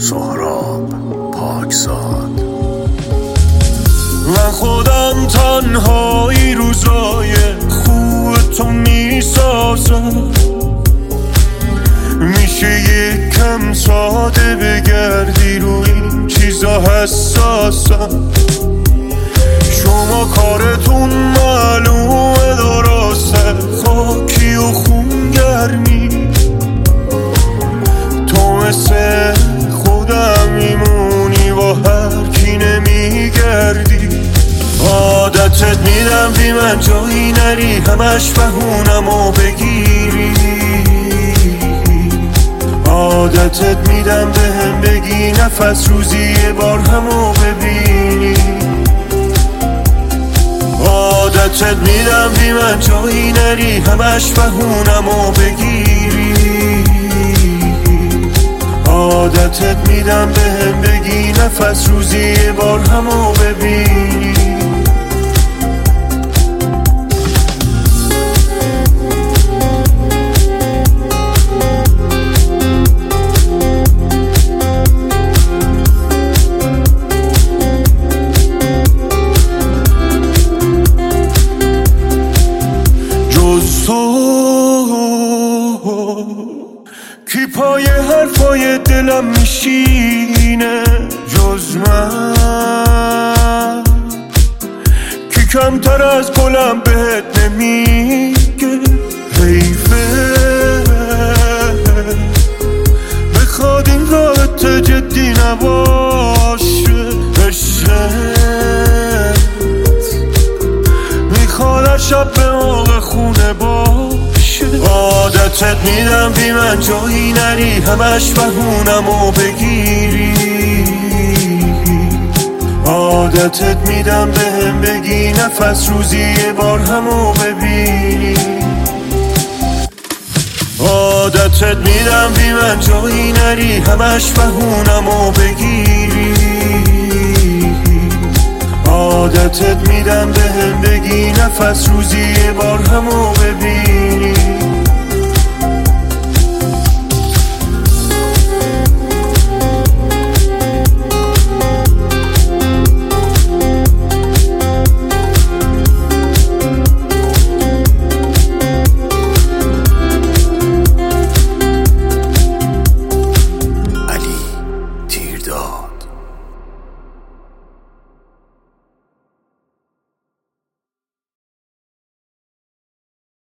سهراب پاکزاد. من خودم تنهایی روزای خوب تو میسازم. میشه یکم ساده بگردی روی این چیزا حساسم. شما کارتون معلومه درسته، خاکی و خونگرمی. تو مثل خودم میمونی با هر کی نمیگردی. عادتت میدم بی من جایی نری، همش بهونمو بگیری. عادتت میدم بهم بگی نفس روزی یه بار همو ببینی. عادتت میدم بی من جایی نری، همش بهونمو بگیری. عادتت میدم بهم بگی نفس روزی یه بار همو ببینی. جز تو کی پای حرفای دلم میشینه؟ جز من کی کمتر از گلم بهت نمیگه؟ حیفه بخواد این رابطه جدی نباشه. عشقت میخواد شب به موقع خونه باشه. عادتت میدم بی من جایی نری، همش بهونمو بگیری. عادتت میدم بهم بگی نفس روزی یه بار همو ببینی. عادتت میدم بی من جایی نری، همش بهونمو بگیری. عادتت میدم بهم بگی نفس روزی یه بار همو ببینی.